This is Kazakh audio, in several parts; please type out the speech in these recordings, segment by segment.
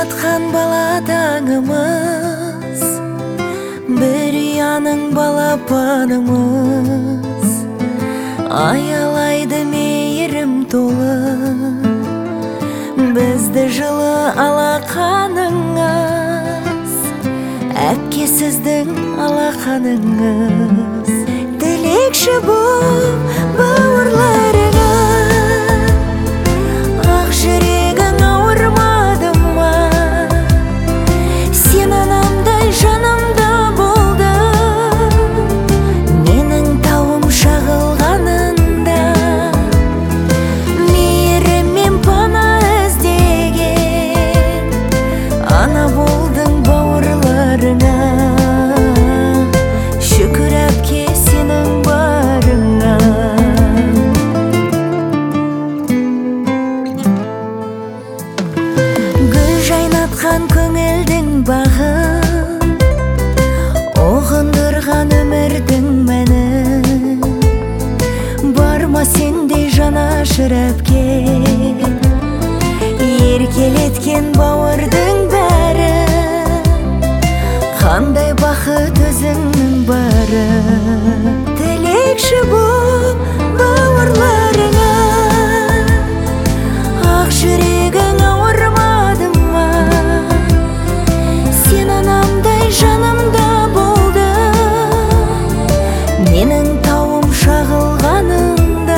жайнатқан бала таңымыз, бір ұяның балапанымыз, аялайды мейірім толы, бізді жылы алақаныңыз, әпке сіздің алақаныңыз. Тілекші боп бауырларыңа, ақ жүрегің ауырмады ма? Сен анамдай жанымда болды, менің тауым шағылғанында. Мейірім мен пана іздеген, ана болдың бауырларыңа. Шүкір әпке сенің барыңа. Гүл жайнатқан көңілдің бағын, оғындырған өмірдің мәні. Барма сендей жанашыр әпке, еркелеткен бауырдың бәрі. Қандай бақыт өзіңнің бары. Тілекші боп бауырларыңа, ақ жүрегің ауырмады ма? Сен анамдай жанымда болды, менің тауым шағылғанында.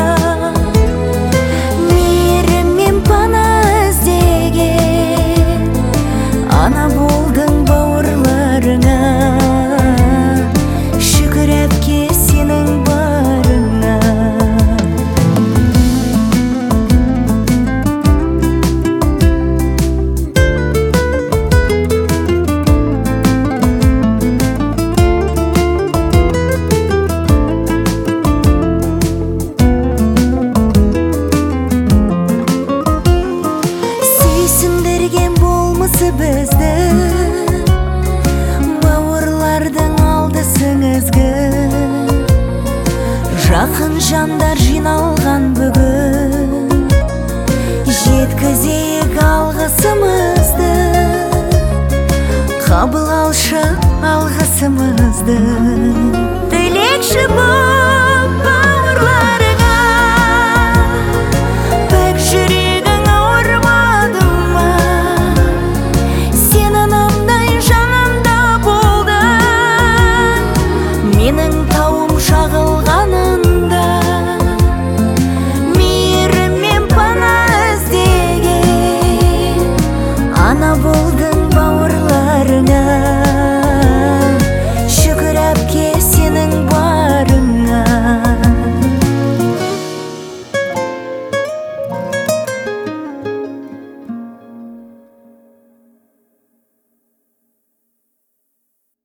Мейірім мен пана іздеген, ана болдың бауырларыңа. Шүкір әпке сенің барыңа. Сүйсіндірген болмысы бізді, бауырлардың алдысың ізгі. Жақын жандар жиналған бүгін, жеткізейік алғысымызды. Қабыл алшы алғысымызды.